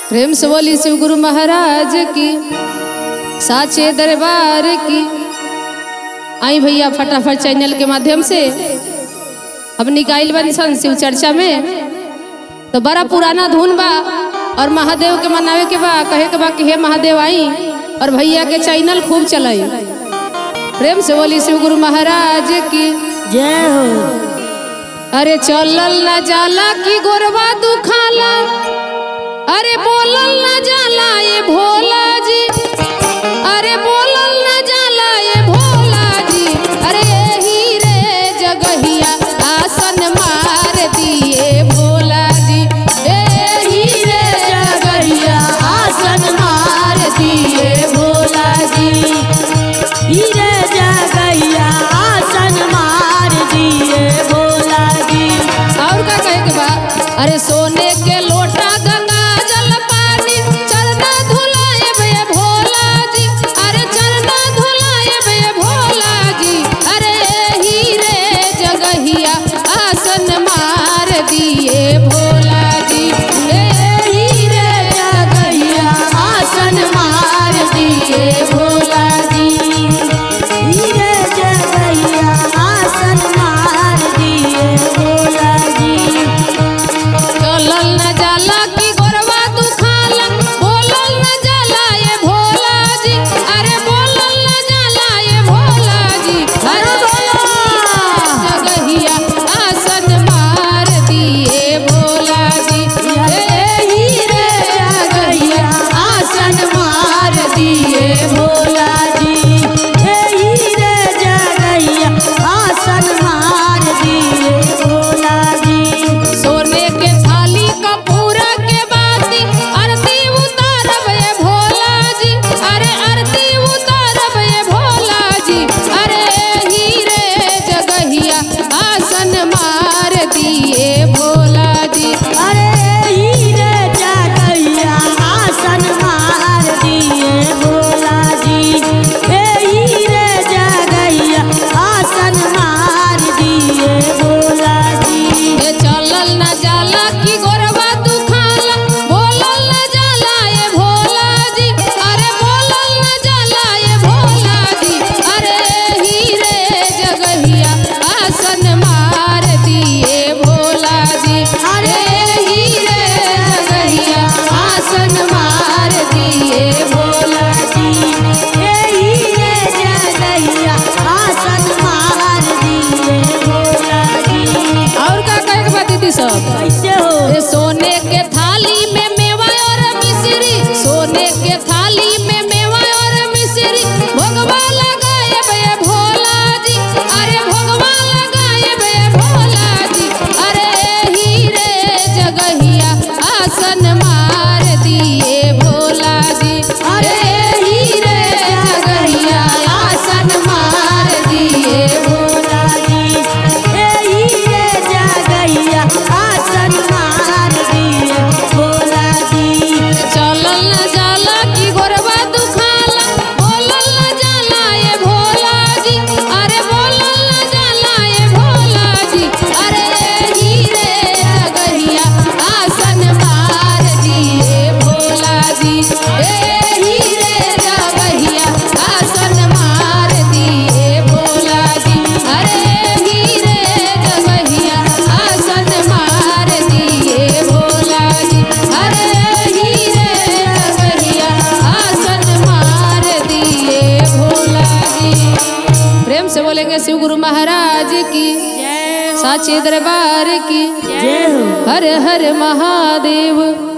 प्रेम से बोली शिव गुरु महाराज की, साचे दरबार की। आई भैया फटाफट चैनल के माध्यम से अब निकाइल बंसन शिव चर्चा में तो बड़ा पुराना धुन बा और महादेव के मनावे के बा, कहे के बा कि हे महादेव आई और भैया के चैनल खूब चलाई। प्रेम से बोली शिव गुरु महाराज की जय हो। अरे चलल न जाला की गोरवा दुखाला, अरे बोलल न जाला ये भोला जी, अरे बोलल न जाला ये भोला जी। अरे यही रे जगहिया आसन मार दिए भोला जी, यही रे जगहिया आसन मार दिए भोला जी, हीरे जगैया आसन मार दिए भोला जी। और का कहे के बा, अरे सोने के लोटा गंगा जल पानी चरना धुलाए बे भोला जी, अरे चरना धुलाए बे भोला जी। अरे हीरे जगहिया आसन मार दिए भोला जी, हीरे जगहिया आसन मार दिए भोला जी। हीरे जगैया आसन मार दिए भोला जी। चलल न जाला की गोरवा दुखाला, बोलल न जाला ये भोला जी, अरे बोलल न जाला ये भोला जी। अरे जगहिया आसन मार दिए भोला जी, हीरे जगहिया आसन मार दिए भोला जी। हीरे जगैया आसन मार दिए भोला जी। सोने के थाली कपूरा के बाती आरती उतारब ये भोला जी, अरे आरती उतारब ये भोला जी। अरे हीरे जगहिया आसन मार दिए भोला जी, अरे हीरे जगैया आसन मार दिए भोला जी। हीरे जगैया आसन मार दिए भोला जी। ए चलल न जाला की गोरवा दुखाला, बोलल न जाला ये भोला जी, अरे बोलल न जाला ये भोला जी। अरे हीरे जगहिया आसन मार दिए भोला जी, अरे हीरे जगहिया आसन मार दिए भोला जी। हीरे जगैया आसन मार दिए भोला जी। और का कहे के बा दीदी सब, कैसे हो? ए सोने के थाली में मेवा और मिश्री, सोने के थाली में मेवा और मिश्री भोगवा लगाए बे भोला जी, अरे भोगवा लगाए बे भोला जी। अरे हीरे जगहिया आसन मार दिए भोला जी, अरे हीरे जगहिया आसन मार दिए भोला जी। हीरे जगैया आसन मार दिए भोला जी। चलल न जाला की गोरवा दुखाला, बोलल न जाला ये भोला जी, अरे बोलल न जाला ये भोला जी। अरे हीरे जगहिया आसन मार दिए भोला जी, हीरे जगहिया आसन मार दिए भोला जी। अरे हीरे जगहिया आसन मार दिए भोला जी, अरे हीरे जगहिया आसन मार दिए भोला जी। प्रेम से बोलेंगे शिव गुरु महाराज की, जय साचे दरबार की। जय हो। हर हर महादेव।